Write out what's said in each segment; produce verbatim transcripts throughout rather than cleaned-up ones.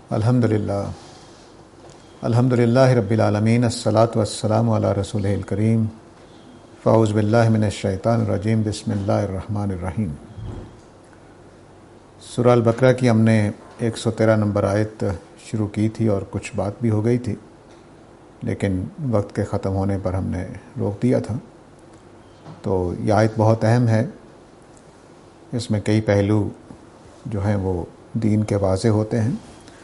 الحمدللہ الحمدللہ رب العالمین، الصلاۃ والسلام علی رسولہ الکریم، فاعوذ باللہ من الشیطان الرجیم، بسم اللہ الرحمن الرحیم۔ سورہ البقرہ کی ہم نے ایک سو تیرہ نمبر آیت شروع کی تھی اور کچھ بات بھی ہو گئی تھی، لیکن وقت کے ختم ہونے پر ہم نے روک دیا تھا۔ تو یہ آیت بہت اہم ہے، اس میں کئی پہلو جو ہیں وہ دین کے واضح ہوتے ہیں۔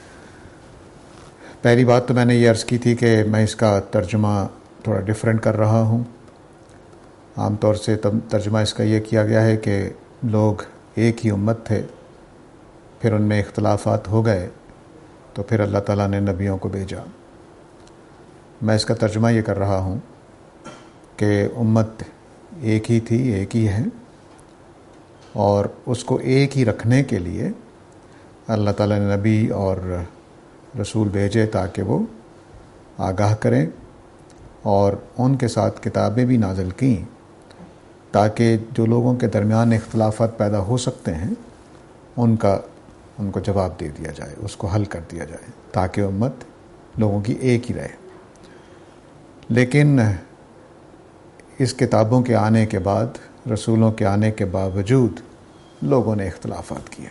پہلی بات تو میں نے یہ عرض کی تھی کہ میں اس کا ترجمہ تھوڑا ڈیفرنٹ کر رہا ہوں۔ عام طور سے ترجمہ اس کا یہ کیا گیا ہے کہ لوگ ایک ہی امت تھے، پھر ان میں اختلافات ہو گئے تو پھر اللہ تعالیٰ نے نبیوں کو بھیجا۔ میں اس کا ترجمہ یہ کر رہا ہوں کہ امت ایک ہی تھی، ایک ہی ہے، اور اس کو ایک ہی رکھنے کے لیے اللہ تعالیٰ نے نبی اور رسول بھیجے تاکہ وہ آگاہ کریں، اور ان کے ساتھ کتابیں بھی نازل کیں تاکہ جو لوگوں کے درمیان اختلافات پیدا ہو سکتے ہیں ان کا ان کو جواب دے دیا جائے، اس کو حل کر دیا جائے تاکہ امت لوگوں کی ایک ہی رہے۔ لیکن اس کتابوں کے آنے کے بعد، رسولوں کے آنے کے باوجود لوگوں نے اختلافات کیے۔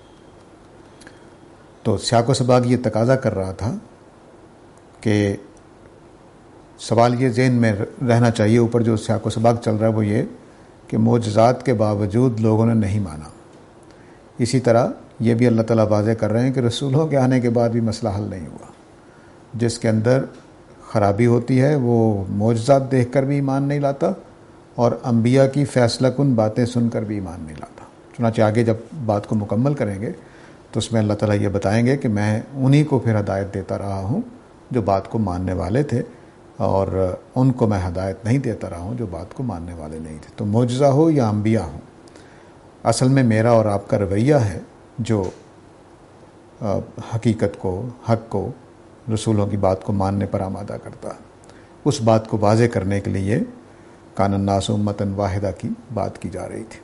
تو سیاق و سباق یہ تقاضا کر رہا تھا کہ سوال یہ ذہن میں رہنا چاہیے، اوپر جو سیاق و سباق چل رہا ہے وہ یہ کہ معجزات کے باوجود لوگوں نے نہیں مانا۔ اسی طرح یہ بھی اللہ تعالیٰ واضح کر رہے ہیں کہ رسولوں کے آنے کے بعد بھی مسئلہ حل نہیں ہوا۔ جس کے اندر خرابی ہوتی ہے وہ معجزات دیکھ کر بھی ایمان نہیں لاتا، اور انبیاء کی فیصلہ کن باتیں سن کر بھی ایمان نہیں لاتا۔ چنانچہ آگے جب بات کو مکمل کریں گے تو اس میں اللہ تعالیٰ یہ بتائیں گے کہ میں انہی کو پھر ہدایت دیتا رہا ہوں جو بات کو ماننے والے تھے، اور ان کو میں ہدایت نہیں دیتا رہا ہوں جو بات کو ماننے والے نہیں تھے۔ تو معجزہ ہو یا انبیاء ہوں، اصل میں میرا اور آپ کا رویہ ہے جو حقیقت کو، حق کو، رسولوں کی بات کو ماننے پر آمادہ کرتا ہے۔ اس بات کو واضح کرنے کے لیے کان الناس امۃ واحدہ کی بات کی جا رہی تھی۔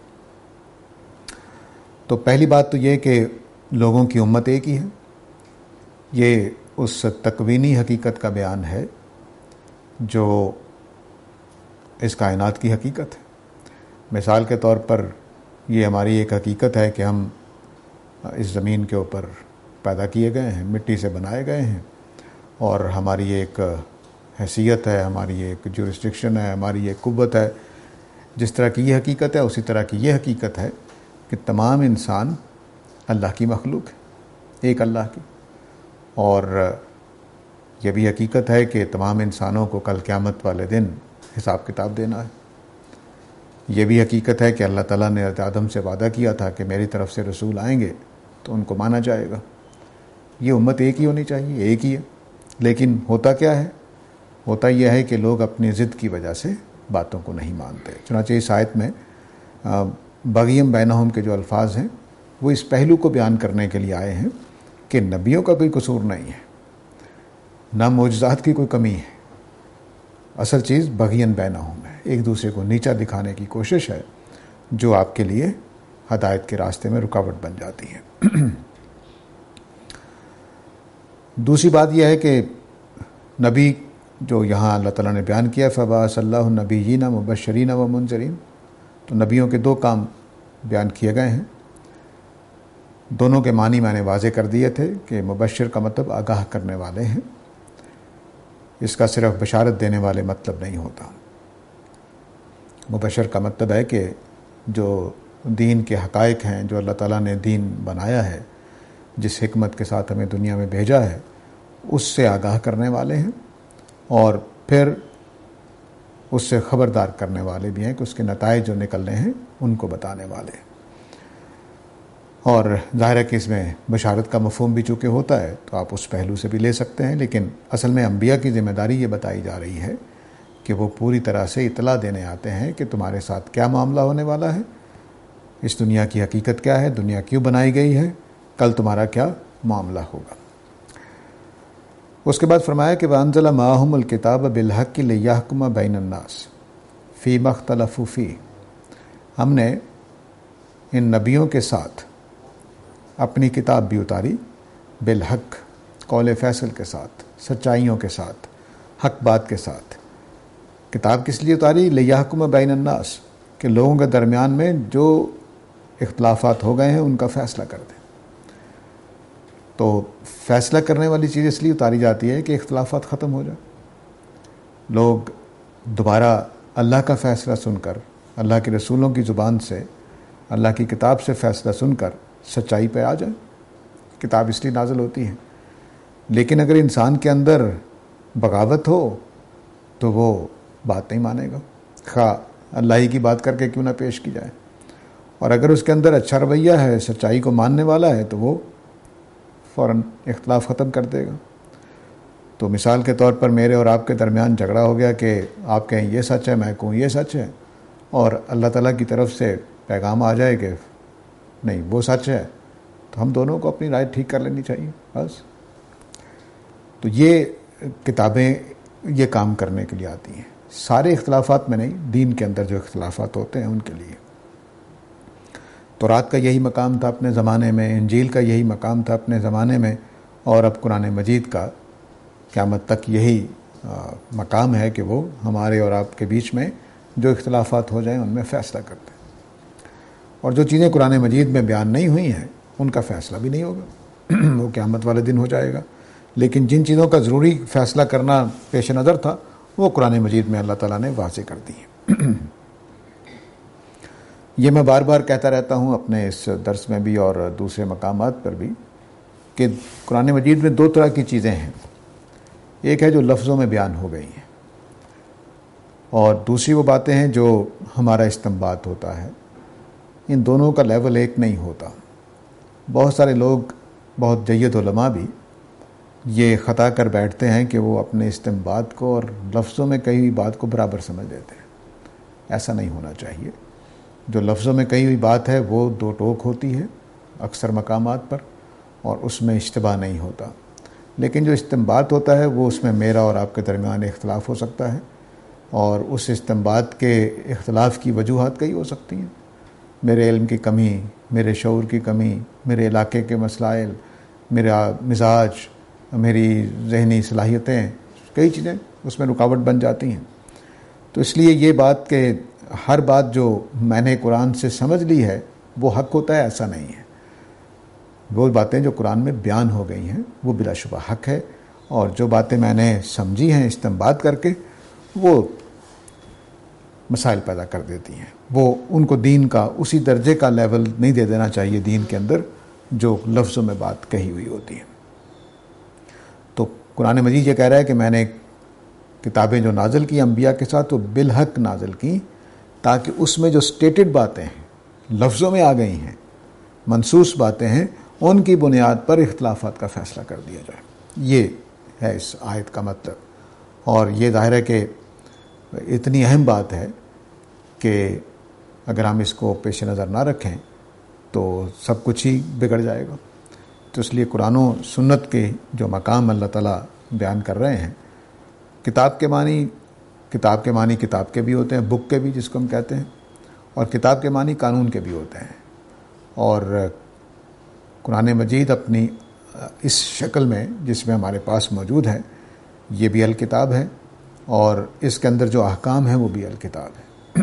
تو پہلی بات تو یہ کہ لوگوں کی امت ایک ہی ہے، یہ اس تکوینی حقیقت کا بیان ہے جو اس کائنات کی حقیقت ہے۔ مثال کے طور پر یہ ہماری ایک حقیقت ہے کہ ہم اس زمین کے اوپر پیدا کیے گئے ہیں، مٹی سے بنائے گئے ہیں، اور ہماری ایک حیثیت ہے، ہماری ایک جورسڈکشن ہے، ہماری ایک قوت ہے۔ جس طرح کی یہ حقیقت ہے اسی طرح کی یہ حقیقت ہے کہ تمام انسان اللہ کی مخلوق ہے، ایک اللہ کی، اور یہ بھی حقیقت ہے کہ تمام انسانوں کو کل قیامت والے دن حساب کتاب دینا ہے۔ یہ بھی حقیقت ہے کہ اللہ تعالیٰ نے حضرت آدم سے وعدہ کیا تھا کہ میری طرف سے رسول آئیں گے تو ان کو مانا جائے گا۔ یہ امت ایک ہی ہونی چاہیے، ایک ہی ہے، لیکن ہوتا کیا ہے؟ ہوتا یہ ہے کہ لوگ اپنی ضد کی وجہ سے باتوں کو نہیں مانتے۔ چنانچہ اس آیت میں بغیم بینہم کے جو الفاظ ہیں وہ اس پہلو کو بیان کرنے کے لیے آئے ہیں کہ نبیوں کا کوئی قصور نہیں ہے، نہ معجزات کی کوئی کمی ہے۔ اصل چیز بغین بینہم ہے، ایک دوسرے کو نیچا دکھانے کی کوشش ہے جو آپ کے لیے ہدایت کے راستے میں رکاوٹ بن جاتی ہے۔ دوسری بات یہ ہے کہ نبی جو یہاں اللہ تعالیٰ نے بیان کیا، فبعث اللہ النبیین مبشرین و منذرین، تو نبیوں کے دو کام بیان کیے گئے ہیں۔ دونوں کے معنی میں نے واضح کر دیے تھے کہ مبشر کا مطلب آگاہ کرنے والے ہیں، اس کا صرف بشارت دینے والے مطلب نہیں ہوتا۔ مبشر کا مطلب ہے کہ جو دین کے حقائق ہیں، جو اللہ تعالیٰ نے دین بنایا ہے، جس حکمت کے ساتھ ہمیں دنیا میں بھیجا ہے، اس سے آگاہ کرنے والے ہیں، اور پھر اس سے خبردار کرنے والے بھی ہیں کہ اس کے نتائج جو نکلنے ہیں ان کو بتانے والے ہیں۔ اور ظاہر ہے کہ اس میں بشارت کا مفہوم بھی چونکہ ہوتا ہے تو آپ اس پہلو سے بھی لے سکتے ہیں، لیکن اصل میں انبیاء کی ذمہ داری یہ بتائی جا رہی ہے کہ وہ پوری طرح سے اطلاع دینے آتے ہیں کہ تمہارے ساتھ کیا معاملہ ہونے والا ہے، اس دنیا کی حقیقت کیا ہے، دنیا کیوں بنائی گئی ہے، کل تمہارا کیا معاملہ ہوگا۔ اس کے بعد فرمایا کہ وَأَنزَلَ مَعَهُمُ الْكِتَابَ بِالْحَقِّ لِيَحْكُمَ بَيْنَ النَّاسِ فِي مَا اخْتَلَفُوا فِيهِ، ہم نے ان نبیوں کے ساتھ اپنی کتاب بھی اتاری بالحق، قول فیصل کے ساتھ، سچائیوں کے ساتھ، حق بات کے ساتھ۔ کتاب کس لیے اتاری؟ لیحکم بین الناس، کہ لوگوں کے درمیان میں جو اختلافات ہو گئے ہیں ان کا فیصلہ کر دیں۔ تو فیصلہ کرنے والی چیز اس لیے اتاری جاتی ہے کہ اختلافات ختم ہو جائیں، لوگ دوبارہ اللہ کا فیصلہ سن کر، اللہ کے رسولوں کی زبان سے، اللہ کی کتاب سے فیصلہ سن کر سچائی پہ آ جائیں۔ کتاب اس لیے نازل ہوتی ہے۔ لیکن اگر انسان کے اندر بغاوت ہو تو وہ بات نہیں مانے گا، خواہ اللہ ہی کی بات کر کے کیوں نہ پیش کی جائے۔ اور اگر اس کے اندر اچھا رویہ ہے، سچائی کو ماننے والا ہے، تو وہ فوراً اختلاف ختم کر دے گا۔ تو مثال کے طور پر میرے اور آپ کے درمیان جھگڑا ہو گیا کہ آپ کہیں یہ سچ ہے، میں کہوں یہ سچ ہے، اور اللہ تعالیٰ کی طرف سے پیغام آ جائے کہ نہیں وہ سچ ہے، تو ہم دونوں کو اپنی رائے ٹھیک کر لینی چاہیے بس۔ تو یہ کتابیں یہ کام کرنے کے لیے آتی ہیں، سارے اختلافات میں نہیں، دین کے اندر جو اختلافات ہوتے ہیں ان کے لیے۔ تورات کا یہی مقام تھا اپنے زمانے میں، انجیل کا یہی مقام تھا اپنے زمانے میں، اور اب قرآن مجید کا قیامت تک یہی مقام ہے کہ وہ ہمارے اور آپ کے بیچ میں جو اختلافات ہو جائیں ان میں فیصلہ کرتے ہیں۔ اور جو چیزیں قرآن مجید میں بیان نہیں ہوئی ہیں ان کا فیصلہ بھی نہیں ہوگا، وہ قیامت والے دن ہو جائے گا۔ لیکن جن چیزوں کا ضروری فیصلہ کرنا پیش نظر تھا وہ قرآن مجید میں اللہ تعالیٰ نے واضح کر دی ہیں۔ یہ میں بار بار کہتا رہتا ہوں اپنے اس درس میں بھی اور دوسرے مقامات پر بھی کہ قرآن مجید میں دو طرح کی چیزیں ہیں، ایک ہے جو لفظوں میں بیان ہو گئی ہیں، اور دوسری وہ باتیں ہیں جو ہمارا استنباط ہوتا ہے۔ ان دونوں کا لیول ایک نہیں ہوتا۔ بہت سارے لوگ، بہت جید علماء بھی یہ خطا کر بیٹھتے ہیں کہ وہ اپنے استنباط کو اور لفظوں میں کہی ہوئی بات کو برابر سمجھ لیتے ہیں۔ ایسا نہیں ہونا چاہیے۔ جو لفظوں میں کہی ہوئی بات ہے وہ دو ٹوک ہوتی ہے اکثر مقامات پر، اور اس میں اشتباہ نہیں ہوتا۔ لیکن جو استنباط ہوتا ہے وہ اس میں میرا اور آپ کے درمیان اختلاف ہو سکتا ہے، اور اس استنباط کے اختلاف کی وجوہات کئی ہو سکتی ہیں۔ میرے علم کی کمی، میرے شعور کی کمی، میرے علاقے کے مسائل، میرا مزاج، میری ذہنی صلاحیتیں، کئی چیزیں اس میں رکاوٹ بن جاتی ہیں۔ تو اس لیے یہ بات کہ ہر بات جو میں نے قرآن سے سمجھ لی ہے وہ حق ہوتا ہے، ایسا نہیں ہے۔ وہ باتیں جو قرآن میں بیان ہو گئی ہیں وہ بلا شبہ حق ہے، اور جو باتیں میں نے سمجھی ہیں استنباط کر کے وہ مسائل پیدا کر دیتی ہیں۔ وہ ان کو دین کا اسی درجے کا لیول نہیں دے دینا چاہیے دین کے اندر جو لفظوں میں بات کہی ہوئی ہوتی ہے۔ تو قرآن مجید یہ کہہ رہا ہے کہ میں نے کتابیں جو نازل کی انبیاء کے ساتھ وہ بالحق نازل کی، تاکہ اس میں جو سٹیٹڈ باتیں ہیں، لفظوں میں آ گئی ہیں، منصوص باتیں ہیں، ان کی بنیاد پر اختلافات کا فیصلہ کر دیا جائے۔ یہ ہے اس آیت کا مطلب، اور یہ ظاہر ہے کہ اتنی اہم بات ہے کہ اگر ہم اس کو پیش نظر نہ رکھیں تو سب کچھ ہی بگڑ جائے گا۔ تو اس لیے قرآن و سنت کے جو مقام اللہ تعالیٰ بیان کر رہے ہیں، کتاب کے معنی کتاب کے معنی کتاب کے بھی ہوتے ہیں، بک کے بھی جس کو ہم کہتے ہیں، اور کتاب کے معنی قانون کے بھی ہوتے ہیں۔ اور قرآن مجید اپنی اس شکل میں جس میں ہمارے پاس موجود ہے یہ بھی الکتاب ہے، اور اس کے اندر جو احکام ہیں وہ بھی الکتاب ہے۔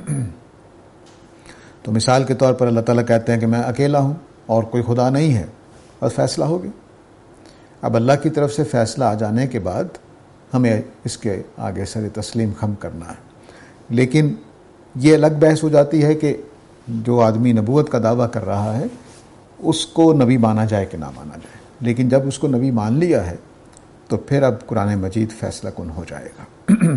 تو مثال کے طور پر اللہ تعالیٰ کہتے ہیں کہ میں اکیلا ہوں اور کوئی خدا نہیں ہے، بس فیصلہ ہو گیا۔ اب اللہ کی طرف سے فیصلہ آ جانے کے بعد ہمیں اس کے آگے سر تسلیم خم کرنا ہے۔ لیکن یہ الگ بحث ہو جاتی ہے کہ جو آدمی نبوت کا دعویٰ کر رہا ہے اس کو نبی مانا جائے کہ نہ مانا جائے، لیکن جب اس کو نبی مان لیا ہے تو پھر اب قرآن مجید فیصلہ کن ہو جائے گا۔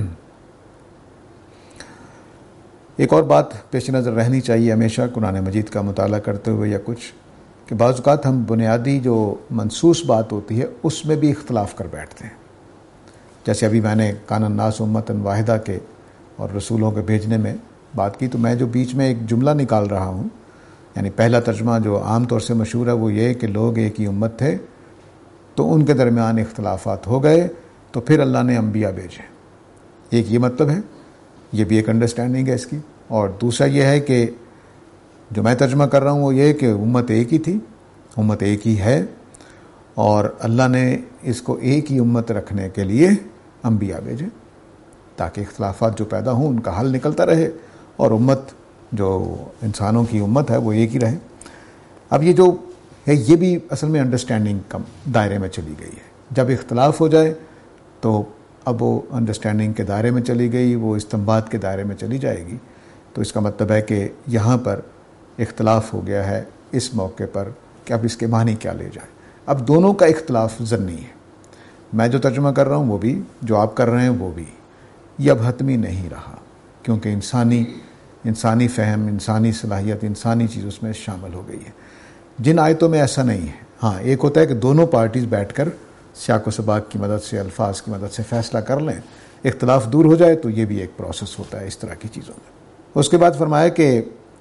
ایک اور بات پیش نظر رہنی چاہیے ہمیشہ قرآن مجید کا مطالعہ کرتے ہوئے یا کچھ، کہ بعض اوقات ہم بنیادی جو منصوص بات ہوتی ہے اس میں بھی اختلاف کر بیٹھتے ہیں۔ جیسے ابھی میں نے کان الناس امۃ واحدہ کے اور رسولوں کے بھیجنے میں بات کی، تو میں جو بیچ میں ایک جملہ نکال رہا ہوں، یعنی پہلا ترجمہ جو عام طور سے مشہور ہے وہ یہ کہ لوگ ایک ہی امت تھے، تو ان کے درمیان اختلافات ہو گئے تو پھر اللہ نے انبیاء بھیجے۔ ایک یہ مطلب ہے، یہ بھی ایک انڈرسٹینڈنگ ہے اس کی۔ اور دوسرا یہ ہے کہ جو میں ترجمہ کر رہا ہوں وہ یہ کہ امت ایک ہی تھی، امت ایک ہی ہے، اور اللہ نے اس کو ایک ہی امت رکھنے کے لیے انبیاء بھیجے تاکہ اختلافات جو پیدا ہوں ان کا حل نکلتا رہے اور امت جو انسانوں کی امت ہے وہ ایک ہی رہے۔ اب یہ جو ہے یہ بھی اصل میں انڈرسٹینڈنگ کم دائرے میں چلی گئی ہے۔ جب اختلاف ہو جائے تو اب وہ انڈرسٹینڈنگ کے دائرے میں چلی گئی، وہ استنباط کے دائرے میں چلی جائے گی، تو اس کا مطلب ہے کہ یہاں پر اختلاف ہو گیا ہے اس موقع پر کہ اب اس کے معنی کیا لے جائیں۔ اب دونوں کا اختلاف ضمنی ہے، میں جو ترجمہ کر رہا ہوں وہ بھی، جو آپ کر رہے ہیں وہ بھی، یہ اب حتمی نہیں رہا کیونکہ انسانی انسانی فہم، انسانی صلاحیت، انسانی چیز اس میں شامل ہو گئی ہے۔ جن آیتوں میں ایسا نہیں ہے، ہاں ایک ہوتا ہے کہ دونوں پارٹیز بیٹھ کر سیاق و سباق کی مدد سے، الفاظ کی مدد سے فیصلہ کر لیں، اختلاف دور ہو جائے، تو یہ بھی ایک پروسیس ہوتا ہے اس طرح کی چیزوں میں۔ اس کے بعد فرمایا کہ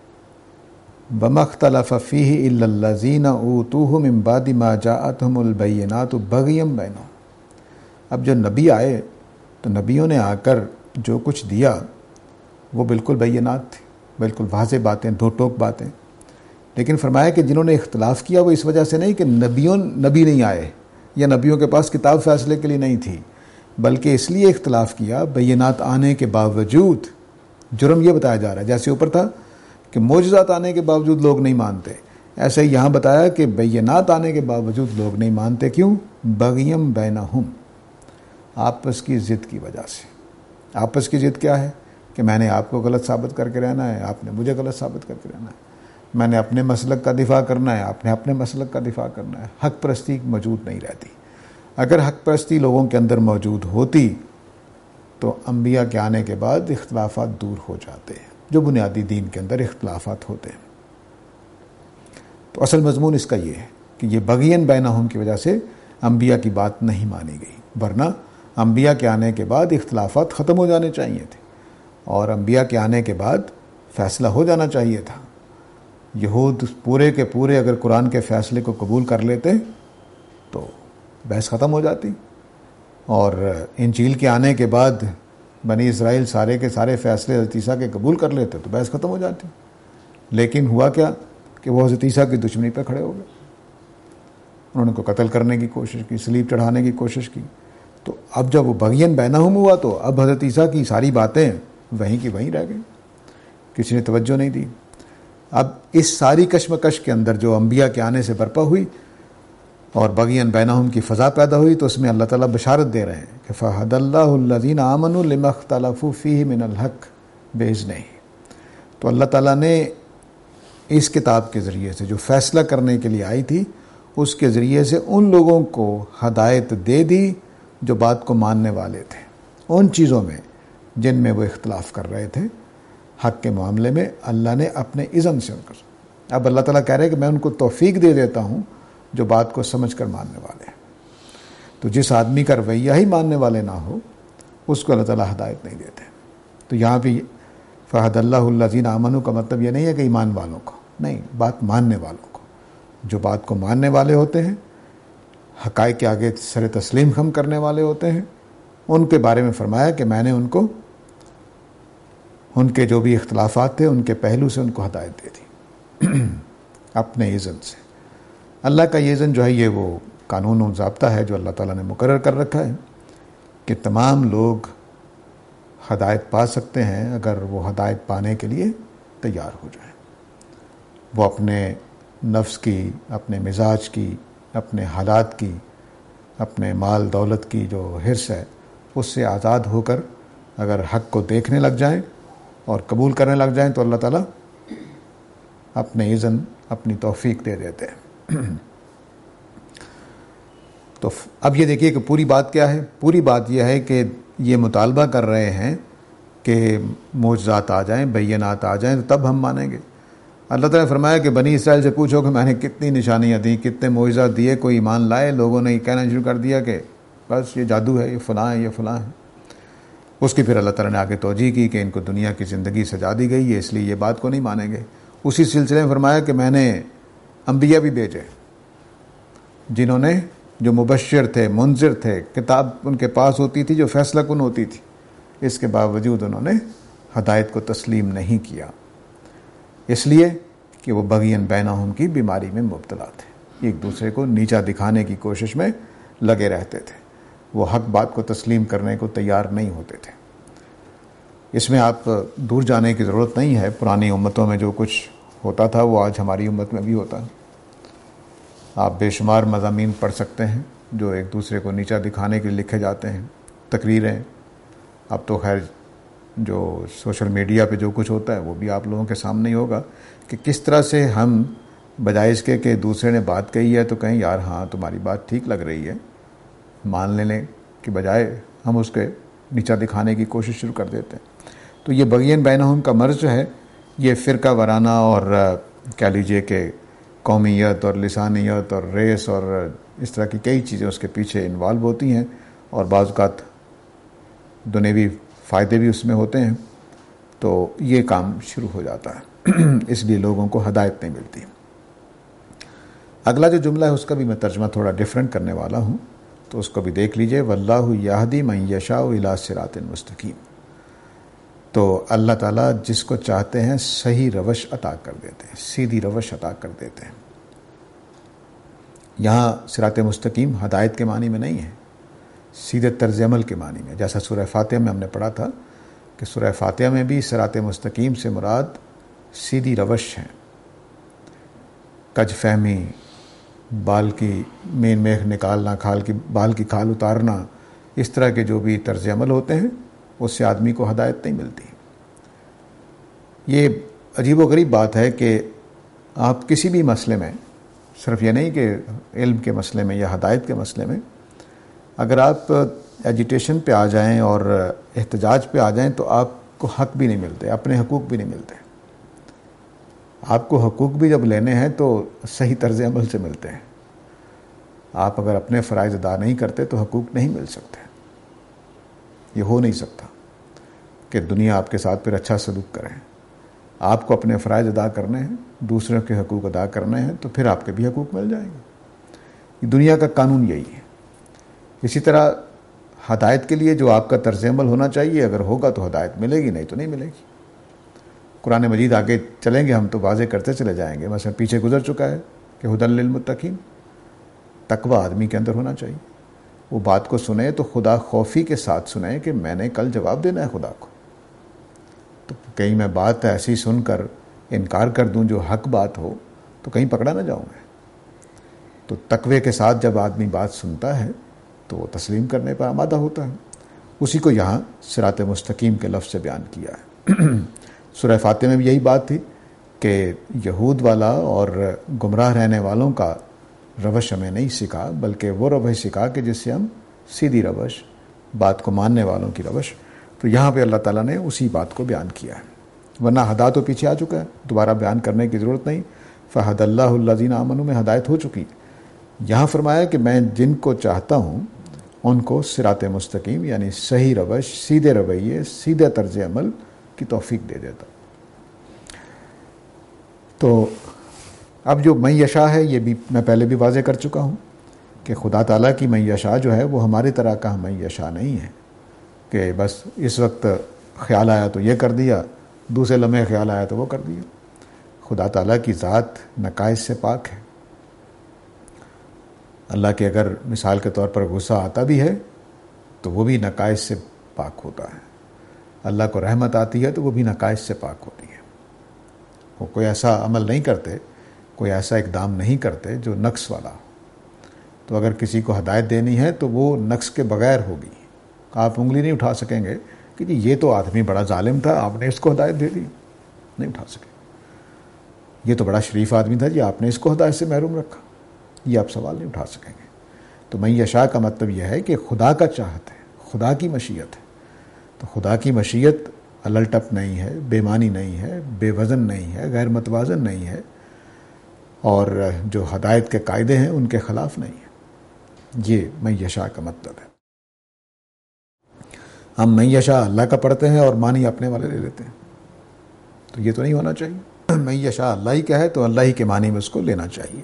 وَمَا اخْتَلَفَ فِيهِ إِلَّا الَّذِينَ أُوتُوهُ مِن بَعْدِ مَا جَاءَتْهُمُ الْبَيِّنَاتُ بَغْيًا بَيْنَهُمْ۔ اب جو نبی آئے تو نبیوں نے آ کر جو کچھ دیا وہ بالکل بینات تھی، بالکل واضح باتیں، دو ٹوک باتیں، لیکن فرمایا کہ جنہوں نے اختلاف کیا وہ اس وجہ سے نہیں کہ نبیوں نبی نہیں آئے یا نبیوں کے پاس کتاب فیصلے کے لیے نہیں تھی، بلکہ اس لیے اختلاف کیا بینات آنے کے باوجود۔ جرم یہ بتایا جا رہا ہے جیسے اوپر تھا کہ معجزات آنے کے باوجود لوگ نہیں مانتے، ایسے ہی یہاں بتایا کہ بینات آنے کے باوجود لوگ نہیں مانتے، کیوں؟ بغیم بینہم، آپس کی ضد کی وجہ سے۔ آپس کی ضد کیا ہے؟ کہ میں نے آپ کو غلط ثابت کر کے رہنا ہے، آپ نے مجھے غلط ثابت کر کے رہنا ہے، میں نے اپنے مسلک کا دفاع کرنا ہے، آپ نے اپنے مسلک کا دفاع کرنا ہے۔ حق پرستی موجود نہیں رہتی۔ اگر حق پرستی لوگوں کے اندر موجود ہوتی تو انبیاء کے آنے کے بعد اختلافات دور ہو جاتے ہیں، جو بنیادی دین کے اندر اختلافات ہوتے ہیں۔ تو اصل مضمون اس کا یہ ہے کہ یہ بغین بینہم کی وجہ سے انبیاء کی بات نہیں مانی گئی، ورنہ انبیاء کے آنے کے بعد اختلافات ختم ہو جانے چاہیے تھے اور انبیاء کے آنے کے بعد فیصلہ ہو جانا چاہیے تھا۔ یہود پورے کے پورے اگر قرآن کے فیصلے کو قبول کر لیتے تو بحث ختم ہو جاتی، اور انجیل کے آنے کے بعد بنی اسرائیل سارے کے سارے فیصلے حضرت عیسیٰ کے قبول کر لیتے تو بحث ختم ہو جاتی۔ لیکن ہوا کیا کہ وہ حضرت عیسیٰ کی دشمنی پہ کھڑے ہو گئے، انہوں نے کو قتل کرنے کی کوشش کی، صلیب چڑھانے کی کوشش کی۔ تو اب جب وہ بغین بینہم ہوا تو اب حضرت عیسیٰ کی ساری باتیں وہیں کی وہیں رہ گئی، کسی نے توجہ نہیں دی۔ اب اس ساری کشمکش کے اندر جو انبیاء کے آنے سے برپا ہوئی اور بغین بینہم کی فضا پیدا ہوئی، تو اس میں اللہ تعالیٰ بشارت دے رہے ہیں کہ فَهَدَى اللَّهُ الَّذِينَ آمَنُوا لِمَا اخْتَلَفُوا فِيهِ مِنَ الْحَقِّ بِإِذْنِهِ۔ تو اللہ تعالیٰ نے اس کتاب کے ذریعے سے جو فیصلہ کرنے کے لیے آئی تھی، اس کے ذریعے سے ان لوگوں کو ہدایت دے دی جو بات کو ماننے والے تھے، ان چیزوں میں جن میں وہ اختلاف کر رہے تھے حق کے معاملے میں، اللہ نے اپنے اذن سے ان کو۔ اب اللہ تعالیٰ کہہ رہے ہیں کہ میں ان کو توفیق دے دیتا ہوں جو بات کو سمجھ کر ماننے والے ہیں۔ تو جس آدمی کا رویہ ہی ماننے والے نہ ہو اس کو اللہ تعالیٰ ہدایت نہیں دیتے۔ تو یہاں پہ فَهَدَى اللَّهُ الَّذِينَ آمَنُوا کا مطلب یہ نہیں ہے کہ ایمان والوں کو، نہیں، بات ماننے والوں کو، جو بات کو ماننے والے ہوتے ہیں، حقائق کے آگے سر تسلیم خم کرنے والے ہوتے ہیں، ان کے بارے میں فرمایا کہ میں نے ان کو ان کے جو بھی اختلافات تھے ان کے پہلو سے ان کو ہدایت دے دی اپنے اذن سے۔ اللہ کا یہ اذن جو ہے یہ وہ قانون و ضابطہ ہے جو اللہ تعالیٰ نے مقرر کر رکھا ہے کہ تمام لوگ ہدایت پا سکتے ہیں اگر وہ ہدایت پانے کے لیے تیار ہو جائیں، وہ اپنے نفس کی، اپنے مزاج کی، اپنے حالات کی، اپنے مال دولت کی جو حرص ہے اس سے آزاد ہو کر اگر حق کو دیکھنے لگ جائیں اور قبول کرنے لگ جائیں تو اللہ تعالیٰ اپنے اذن، اپنی توفیق دے دیتے ہیں۔ تو اب یہ دیکھیے کہ پوری بات کیا ہے، پوری بات یہ ہے کہ یہ مطالبہ کر رہے ہیں کہ معجزات آ جائیں، بینات آ جائیں تو تب ہم مانیں گے۔ اللہ تعالیٰ نے فرمایا کہ بنی اسرائیل سے پوچھو کہ میں نے کتنی نشانیاں دیں، کتنے معجزات دیے، کوئی ایمان لائے؟ لوگوں نے یہ کہنا شروع کر دیا کہ بس یہ جادو ہے، یہ فلاں ہے، یہ فلاں ہے۔ اس کی پھر اللہ تعالیٰ نے آگے توجیہ کی کہ ان کو دنیا کی زندگی سجا دی گئی ہے، اس لیے یہ بات کو نہیں مانیں گے۔ اسی سلسلے میں فرمایا کہ میں نے انبیاء بھی بھیجے جنہوں نے، جو مبشر تھے، منذر تھے، کتاب ان کے پاس ہوتی تھی جو فیصلہ کن ہوتی تھی، اس کے باوجود انہوں نے ہدایت کو تسلیم نہیں کیا، اس لیے کہ وہ بغین بینہم کی بیماری میں مبتلا تھے۔ ایک دوسرے کو نیچا دکھانے کی کوشش میں لگے رہتے تھے، وہ حق بات کو تسلیم کرنے کو تیار نہیں ہوتے تھے۔ اس میں آپ دور جانے کی ضرورت نہیں ہے، پرانی امتوں میں جو کچھ ہوتا تھا وہ آج ہماری امت میں بھی ہوتا ہے۔ آپ بے شمار مضامین پڑھ سکتے ہیں جو ایک دوسرے کو نیچا دکھانے کے لیے لکھے جاتے ہیں، تقریریں۔ اب تو خیر جو سوشل میڈیا پہ جو کچھ ہوتا ہے وہ بھی آپ لوگوں کے سامنے ہی ہوگا کہ کس طرح سے ہم بجائے اس کے کہ دوسرے نے بات کہی ہے تو کہیں یار ہاں تمہاری بات ٹھیک لگ رہی ہے، مان لینے کی بجائے ہم اس کے نیچا دکھانے کی کوشش شروع کر دیتے ہیں۔ تو یہ بغین بینہم کا مرض جو ہے یہ فرقہ وارانہ اور کہہ لیجئے کہ قومیت اور لسانیت اور ریس اور اس طرح کی کئی چیزیں اس کے پیچھے انوالو ہوتی ہیں، اور بعض اوقات دنیوی فائدے بھی اس میں ہوتے ہیں، تو یہ کام شروع ہو جاتا ہے، اس لیے لوگوں کو ہدایت نہیں ملتی۔ اگلا جو جملہ ہے اس کا بھی میں ترجمہ تھوڑا ڈیفرنٹ کرنے والا ہوں، تو اس کو بھی دیکھ لیجئے، واللہ یہدی من یشاء الی صراط مستقیم۔ تو اللہ تعالیٰ جس کو چاہتے ہیں صحیح روش عطا کر دیتے ہیں، سیدھی روش عطا کر دیتے ہیں۔ یہاں صراط مستقیم ہدایت کے معنی میں نہیں ہے، سیدھے طرز عمل کے معنی میں، جیسا سورہ فاتحہ میں ہم نے پڑھا تھا کہ سورہ فاتحہ میں بھی صراط مستقیم سے مراد سیدھی روش ہے۔ کج فہمی، بال کی مین میخ نکالنا، کھال کی بال کی کھال اتارنا، اس طرح کے جو بھی طرز عمل ہوتے ہیں اس سے آدمی کو ہدایت نہیں ملتی۔ یہ عجیب و غریب بات ہے کہ آپ کسی بھی مسئلے میں، صرف یہ نہیں کہ علم کے مسئلے میں یا ہدایت کے مسئلے میں، اگر آپ ایجیٹیشن پہ آ جائیں اور احتجاج پہ آ جائیں تو آپ کو حق بھی نہیں ملتے، اپنے حقوق بھی نہیں ملتے۔ آپ کو حقوق بھی جب لینے ہیں تو صحیح طرز عمل سے ملتے ہیں۔ آپ اگر اپنے فرائض ادا نہیں کرتے تو حقوق نہیں مل سکتے۔ یہ ہو نہیں سکتا کہ دنیا آپ کے ساتھ پھر اچھا سلوک کرے۔ آپ کو اپنے فرائض ادا کرنے ہیں، دوسروں کے حقوق ادا کرنے ہیں، تو پھر آپ کے بھی حقوق مل جائیں گے۔ یہ دنیا کا قانون یہی ہے۔ اسی طرح ہدایت کے لیے جو آپ کا طرز عمل ہونا چاہیے، اگر ہوگا تو ہدایت ملے گی، نہیں تو نہیں ملے گی۔ قرآن مجید آگے چلیں گے ہم تو واضح کرتے چلے جائیں گے، مثلا پیچھے گزر چکا ہے کہ ہدی للمتقین، تقوی آدمی کے اندر ہونا چاہیے۔ وہ بات کو سنے تو خدا خوفی کے ساتھ سنیں کہ میں نے کل جواب دینا ہے خدا کو۔ تو کہیں میں بات ایسی سن کر انکار کر دوں جو حق بات ہو تو کہیں پکڑا نہ جاؤں میں۔ تو تقوی کے ساتھ جب آدمی بات سنتا ہے تو وہ تسلیم کرنے پر آمادہ ہوتا ہے۔ اسی کو یہاں صراط مستقیم کے لفظ سے بیان کیا ہے۔ سورہ فاتحہ میں بھی یہی بات تھی کہ یہود والا اور گمراہ رہنے والوں کا روش ہمیں نہیں سکھا، بلکہ وہ روش سکھا کہ جس سے ہم سیدھی روش، بات کو ماننے والوں کی روش۔ تو یہاں پہ اللہ تعالیٰ نے اسی بات کو بیان کیا ہے، ورنہ ہدا تو پیچھے آ چکا ہے، دوبارہ بیان کرنے کی ضرورت نہیں۔ فہد اللہ الذین آمنوا میں ہدایت ہو چکی۔ یہاں فرمایا کہ میں جن کو چاہتا ہوں ان کو صراط مستقیم یعنی صحیح روش، سیدھے رویے، سیدھے طرز عمل کی توفیق دے دیتا۔ تو اب جو من یشاء ہے یہ بھی میں پہلے بھی واضح کر چکا ہوں کہ خدا تعالیٰ کی من یشاء جو ہے وہ ہماری طرح کا من یشاء نہیں ہے کہ بس اس وقت خیال آیا تو یہ کر دیا، دوسرے لمحے خیال آیا تو وہ کر دیا۔ خدا تعالیٰ کی ذات نقائص سے پاک ہے۔ اللہ کے اگر مثال کے طور پر غصہ آتا بھی ہے تو وہ بھی نقائص سے پاک ہوتا ہے۔ اللہ کو رحمت آتی ہے تو وہ بھی نقائص سے پاک ہوتی ہے۔ وہ کوئی ایسا عمل نہیں کرتے، کوئی ایسا اقدام نہیں کرتے جو نقص والا ہو۔ تو اگر کسی کو ہدایت دینی ہے تو وہ نقص کے بغیر ہوگی۔ آپ انگلی نہیں اٹھا سکیں گے کہ جی یہ تو آدمی بڑا ظالم تھا، آپ نے اس کو ہدایت دے دی، نہیں اٹھا سکے۔ یہ تو بڑا شریف آدمی تھا جی، آپ نے اس کو ہدایت سے محروم رکھا، یہ آپ سوال نہیں اٹھا سکیں گے۔ تو من یشاء کا مطلب یہ ہے کہ خدا کا چاہت ہے، خدا کی مشیت ہے۔ تو خدا کی مشیت الٹپ نہیں ہے، بے معنی نہیں ہے، بے وزن نہیں ہے، غیر متوازن نہیں ہے، اور جو ہدایت کے قاعدے ہیں ان کے خلاف نہیں ہے۔ یہ من یشاء کا مطلب ہے۔ ہم من یشاء اللہ کا پڑھتے ہیں اور معنی اپنے والے لے لیتے ہیں، تو یہ تو نہیں ہونا چاہیے۔ من یشاء اللہ ہی کا ہے تو اللہ ہی کے معنی میں اس کو لینا چاہیے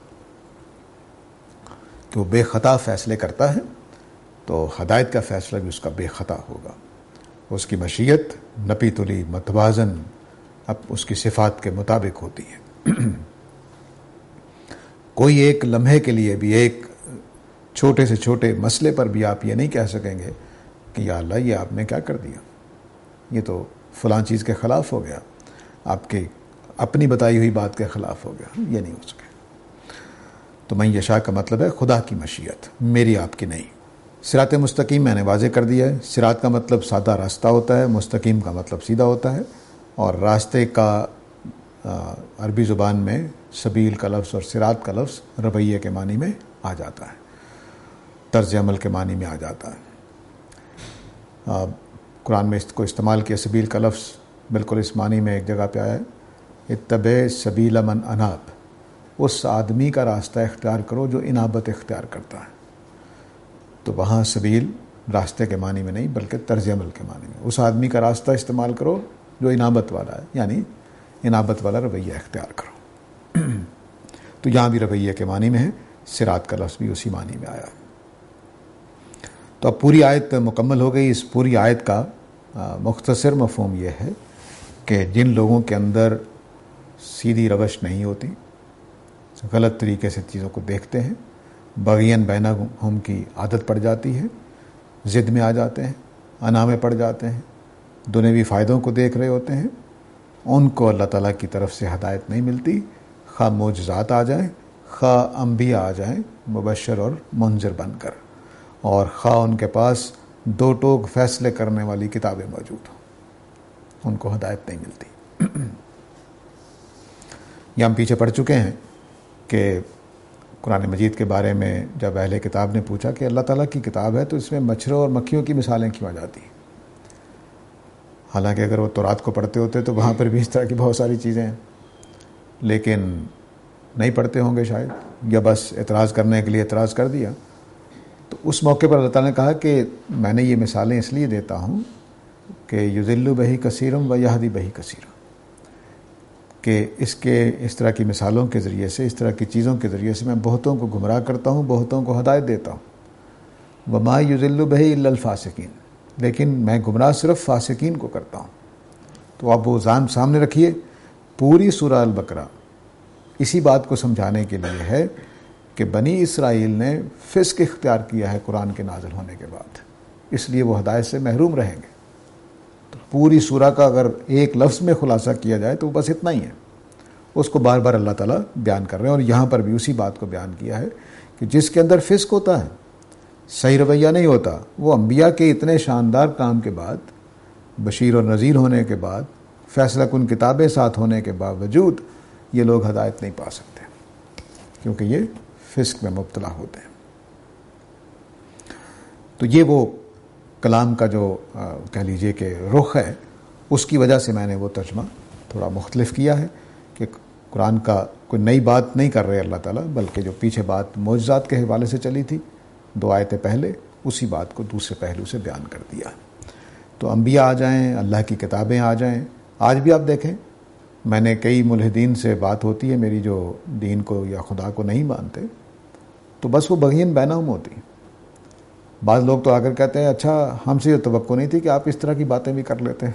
کہ وہ بے خطا فیصلے کرتا ہے، تو ہدایت کا فیصلہ بھی اس کا بے خطا ہوگا۔ اس کی مشیت نپی تلی متوازن اب اس کی صفات کے مطابق ہوتی ہے۔ کوئی ایک لمحے کے لیے بھی، ایک چھوٹے سے چھوٹے مسئلے پر بھی آپ یہ نہیں کہہ سکیں گے کہ یا اللہ یہ آپ نے کیا کر دیا، یہ تو فلاں چیز کے خلاف ہو گیا، آپ کے اپنی بتائی ہوئی بات کے خلاف ہو گیا، یہ نہیں ہو سکے۔ تو من یشاء کا مطلب ہے خدا کی مشیت، میری آپ کی نہیں۔ صراط مستقیم میں نے واضح کر دیا ہے، صراط کا مطلب سادہ راستہ ہوتا ہے، مستقیم کا مطلب سیدھا ہوتا ہے، اور راستے کا عربی زبان میں سبیل کا لفظ اور صراط کا لفظ رویے کے معنی میں آ جاتا ہے، طرز عمل کے معنی میں آ جاتا ہے۔ قرآن میں اس کو استعمال کیا سبیل کا لفظ بالکل اس معنی میں ایک جگہ پہ آیا ہے، اتبع سبیل من اناب، اس آدمی کا راستہ اختیار کرو جو انابت اختیار کرتا ہے۔ تو وہاں سبیل راستے کے معنی میں نہیں بلکہ طرز عمل کے معنی میں، اس آدمی کا راستہ استعمال کرو جو انابت والا ہے، یعنی انابت والا رویہ اختیار کرو۔ تو یہاں بھی رویہ کے معنی میں ہے، صراط کا لفظ بھی اسی معنی میں آیا۔ تو اب پوری آیت مکمل ہو گئی۔ اس پوری آیت کا مختصر مفہوم یہ ہے کہ جن لوگوں کے اندر سیدھی روش نہیں ہوتی، غلط طریقے سے چیزوں کو دیکھتے ہیں، بغین بینہم کی عادت پڑ جاتی ہے، ضد میں آ جاتے ہیں، انا میں پڑ جاتے ہیں، دنیوی فائدوں کو دیکھ رہے ہوتے ہیں، ان کو اللہ تعالیٰ کی طرف سے ہدایت نہیں ملتی، خواہ معجزات آ جائیں، خواہ انبیاء آ جائیں مبشر اور منذر بن کر، اور خواہ ان کے پاس دو ٹوک فیصلے کرنے والی کتابیں موجود ہوں، ان کو ہدایت نہیں ملتی۔ یہ ہم پیچھے پڑھ چکے ہیں کہ قرآن مجید کے بارے میں جب اہل کتاب نے پوچھا کہ اللہ تعالیٰ کی کتاب ہے تو اس میں مچھروں اور مکھیوں کی مثالیں کیوں آ جاتی ہیں، حالانکہ اگر وہ تورات کو پڑھتے ہوتے تو وہاں پر بھی اس طرح کی بہت ساری چیزیں ہیں، لیکن نہیں پڑھتے ہوں گے شاید، یا بس اعتراض کرنے کے لیے اعتراض کر دیا۔ تو اس موقع پر اللہ تعالیٰ نے کہا کہ میں نے یہ مثالیں اس لیے دیتا ہوں کہ یضل بہی کثیرم و یہدی بہی کثیرم، کہ اس کے اس طرح کی مثالوں کے ذریعے سے، اس طرح کی چیزوں کے ذریعے سے میں بہتوں کو گمراہ کرتا ہوں، بہتوں کو ہدایت دیتا ہوں۔ وما یضل بہی الا الفاسقین، لیکن میں گمراہ صرف فاسقین کو کرتا ہوں۔ تو آپ وہ ذہن سامنے رکھیے، پوری سورہ البقرہ اسی بات کو سمجھانے کے لیے ہے کہ بنی اسرائیل نے فسق اختیار کیا ہے قرآن کے نازل ہونے کے بعد، اس لیے وہ ہدایت سے محروم رہیں گے۔ تو پوری سورہ کا اگر ایک لفظ میں خلاصہ کیا جائے تو بس اتنا ہی ہے، اس کو بار بار اللہ تعالیٰ بیان کر رہے ہیں، اور یہاں پر بھی اسی بات کو بیان کیا ہے کہ جس کے اندر فسق ہوتا ہے، صحیح رویہ نہیں ہوتا، وہ انبیاء کے اتنے شاندار کام کے بعد، بشیر اور نذیر ہونے کے بعد، فیصلہ کن کتابیں ساتھ ہونے کے باوجود یہ لوگ ہدایت نہیں پا سکتے، کیونکہ یہ فسق میں مبتلا ہوتے ہیں۔ تو یہ وہ کلام کا جو کہہ لیجئے کہ رخ ہے، اس کی وجہ سے میں نے وہ ترجمہ تھوڑا مختلف کیا ہے کہ قرآن کا کوئی نئی بات نہیں کر رہے اللہ تعالیٰ، بلکہ جو پیچھے بات معجزات کے حوالے سے چلی تھی دو آیتیں پہلے، اسی بات کو دوسرے پہلو سے بیان کر دیا۔ تو انبیاء آ جائیں، اللہ کی کتابیں آ جائیں، آج بھی آپ دیکھیں، میں نے کئی ملحدین سے بات ہوتی ہے میری جو دین کو یا خدا کو نہیں مانتے، تو بس وہ بغین بینہم ہوتی۔ بعض لوگ تو آ کر کہتے ہیں اچھا ہم سے یہ توقع نہیں تھی کہ آپ اس طرح کی باتیں بھی کر لیتے ہیں،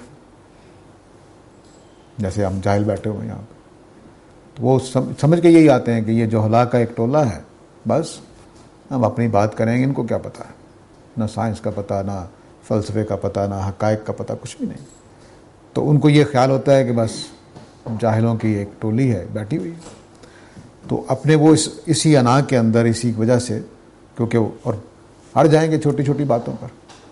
جیسے ہم جاہل بیٹھے ہوئے ہیں یہاں پہ، تو وہ سمجھ کے یہی آتے ہیں کہ یہ جوہلا کا ایک ٹولہ ہے، بس ہم اپنی بات کریں گے، ان کو کیا پتہ ہے، نہ سائنس کا پتہ، نہ فلسفے کا پتہ، نہ حقائق کا پتہ، کچھ بھی نہیں۔ تو ان کو یہ خیال ہوتا ہے کہ بس جاہلوں کی ایک ٹولی ہے بیٹھی ہوئی، تو اپنے وہ اس اسی انا کے اندر، اسی وجہ سے، کیونکہ اور ہٹ جائیں گے چھوٹی چھوٹی باتوں پر۔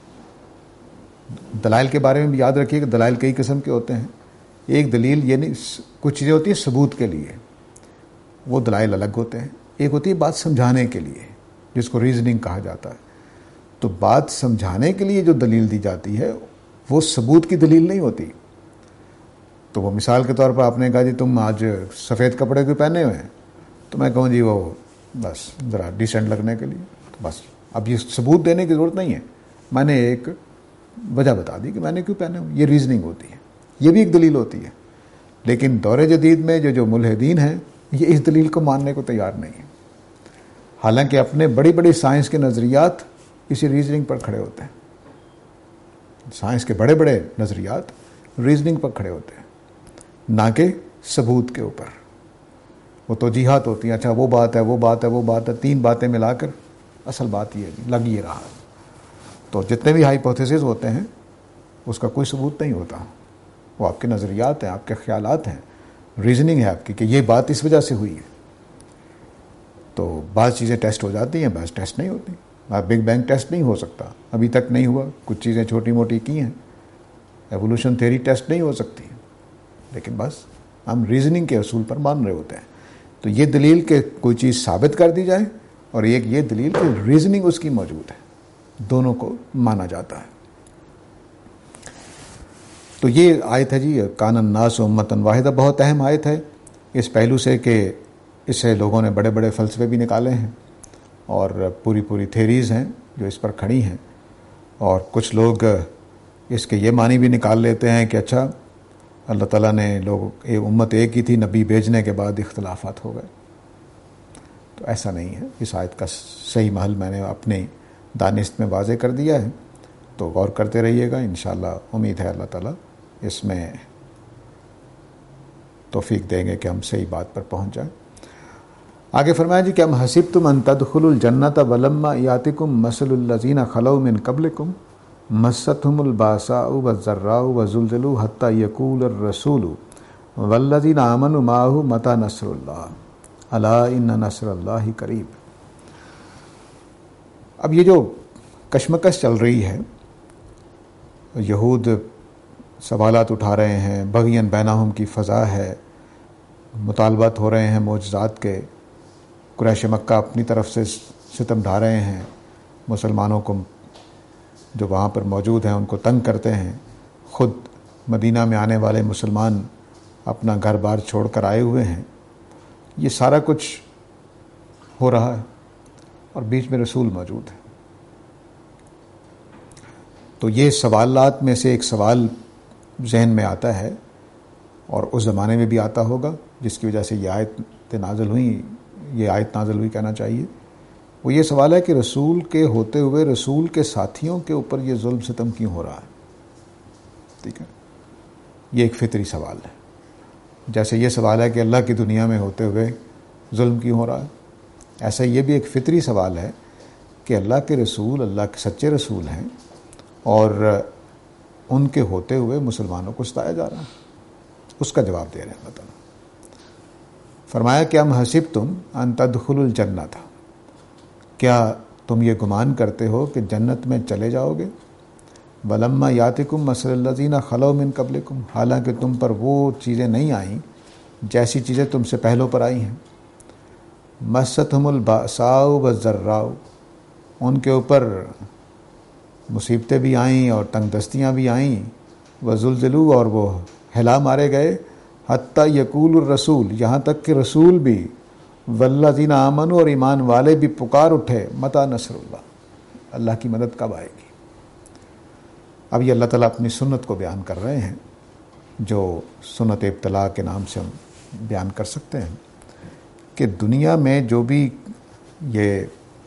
دلائل کے بارے میں بھی یاد رکھیے کہ دلائل کئی قسم کے ہوتے ہیں، ایک دلیل یہ نہیں، کچھ چیزیں ہوتی ہیں ثبوت کے لیے، وہ دلائل الگ ہوتے ہیں، ایک ہوتی ہے بات سمجھانے کے لیے جس کو ریزننگ کہا جاتا ہے۔ تو بات سمجھانے کے لیے جو دلیل دی جاتی ہے وہ ثبوت کی دلیل نہیں ہوتی۔ تو وہ مثال کے طور پر آپ نے کہا جی تم آج سفید کپڑے کیوں پہنے ہوئے ہیں، تو میں کہوں جی وہ بس ذرا ڈیسنٹ لگنے کے لیے، تو بس اب یہ ثبوت دینے کی ضرورت نہیں ہے، میں نے ایک وجہ بتا دی کہ میں نے کیوں پہنے ہوئے، یہ ریزننگ ہوتی ہے، یہ بھی ایک دلیل ہوتی ہے۔ لیکن دور جدید میں جو جو ملحدین ہیں یہ اس دلیل کو ماننے کو تیار نہیں ہے، حالانکہ اپنے بڑی بڑی سائنس کے نظریات اسی ریزننگ پر کھڑے ہوتے ہیں، سائنس کے بڑے بڑے نظریات ریزننگ پر کھڑے ہوتے ہیں، نہ کہ ثبوت کے اوپر۔ وہ توجیحات ہوتی ہیں، اچھا وہ بات ہے وہ بات ہے وہ بات ہے، تین باتیں ملا کر اصل بات یہ لگ یہ رہا ہے۔ تو جتنے بھی ہائپوتھیسز ہوتے ہیں اس کا کوئی ثبوت نہیں ہوتا، وہ آپ کے نظریات ہیں، آپ کے خیالات ہیں، ریزننگ ہے آپ کی کہ یہ بات اس وجہ سے ہوئی ہے۔ تو بعض چیزیں ٹیسٹ ہو جاتی ہیں، بعض ٹیسٹ نہیں ہوتی۔ آپ بگ بینگ ٹیسٹ نہیں ہو سکتا، ابھی تک نہیں ہوا، کچھ چیزیں چھوٹی موٹی کی ہیں، ایوولوشن تھیوری ٹیسٹ نہیں ہو سکتی، لیکن بس ہم ریزننگ کے اصول پر مان رہے ہوتے ہیں۔ تو یہ دلیل کہ کوئی چیز ثابت کر دی جائے، اور ایک یہ دلیل کہ ریزننگ اس کی موجود ہے، دونوں کو مانا جاتا ہے۔ تو یہ آیت ہے جی کان الناس امۃ واحدہ، بہت اہم آیت ہے اس پہلو سے کہ اس سے لوگوں نے بڑے بڑے فلسفے بھی نکالے ہیں اور پوری پوری تھیریز ہیں جو اس پر کھڑی ہیں، اور کچھ لوگ اس کے یہ معنی بھی نکال لیتے ہیں کہ اچھا اللہ تعالیٰ نے لوگ امت ایک ہی تھی، نبی بھیجنے کے بعد اختلافات ہو گئے۔ تو ایسا نہیں ہے، اس آیت کا صحیح محل میں نے اپنے دانست میں واضح کر دیا ہے، تو غور کرتے رہیے گا، انشاءاللہ امید ہے اللہ تعالیٰ اس میں توفیق دیں گے کہ ہم صحیح بات پر پہنچ جائیں۔ آگے فرمایا جی کہ ام حسبتم ان تدخلوا الجنۃ ولما یاتکم مثل الذین خلوا من قبلکم مستهم الباساء والضراء وزلزلوا حتى يقول الرسول والذین آمنوا معه متى نصر اللہ الا ان نصر اللہ قریب۔ اب یہ جو کشمکش چل رہی ہے، یہود سوالات اٹھا رہے ہیں، بغین بینہم کی فضا ہے، مطالبات ہو رہے ہیں معجزات کے، قریش مکہ اپنی طرف سے ستم ڈھا رہے ہیں، مسلمانوں کو جو وہاں پر موجود ہیں ان کو تنگ کرتے ہیں، خود مدینہ میں آنے والے مسلمان اپنا گھر بار چھوڑ کر آئے ہوئے ہیں، یہ سارا کچھ ہو رہا ہے اور بیچ میں رسول موجود ہے۔ تو یہ سوالات میں سے ایک سوال ذہن میں آتا ہے، اور اس زمانے میں بھی آتا ہوگا جس کی وجہ سے یہ آیت نازل ہوئی، یہ آیت نازل ہوئی کہنا چاہیے۔ وہ یہ سوال ہے کہ رسول کے ہوتے ہوئے رسول کے ساتھیوں کے اوپر یہ ظلم ستم کیوں ہو رہا ہے؟ ٹھیک ہے، یہ ایک فطری سوال ہے، جیسے یہ سوال ہے کہ اللہ کی دنیا میں ہوتے ہوئے ظلم کیوں ہو رہا ہے، ایسا یہ بھی ایک فطری سوال ہے کہ اللہ کے رسول اللہ کے سچے رسول ہیں اور ان کے ہوتے ہوئے مسلمانوں کو ستایا جا رہا ہے، اس کا جواب دے رہے ہیں اللہ تعالیٰ۔ فرمایا کہ ام حسبتم ان تدخلوا الجنۃ، کیا تم یہ گمان کرتے ہو کہ جنت میں چلے جاؤ گے، ولما یاتکم مثل الذین خلوا من قبلکم، حالانکہ تم پر وہ چیزیں نہیں آئیں جیسی چیزیں تم سے پہلوں پر آئی ہیں، مستہم البأساء والضراء، ان کے اوپر مصیبتیں بھی آئیں اور تنگ دستیاں بھی آئیں، وزلزلوا، اور وہ ہلا مارے گئے، حتیٰ یقول الرسول، یہاں تک کہ رسول بھی، والذین آمنوا، اور ایمان والے بھی پکار اٹھے، متی نصر اللہ، اللہ کی مدد کب آئے گی۔ اب یہ اللہ تعالیٰ اپنی سنت کو بیان کر رہے ہیں، جو سنت ابتلاء کے نام سے ہم بیان کر سکتے ہیں، کہ دنیا میں جو بھی یہ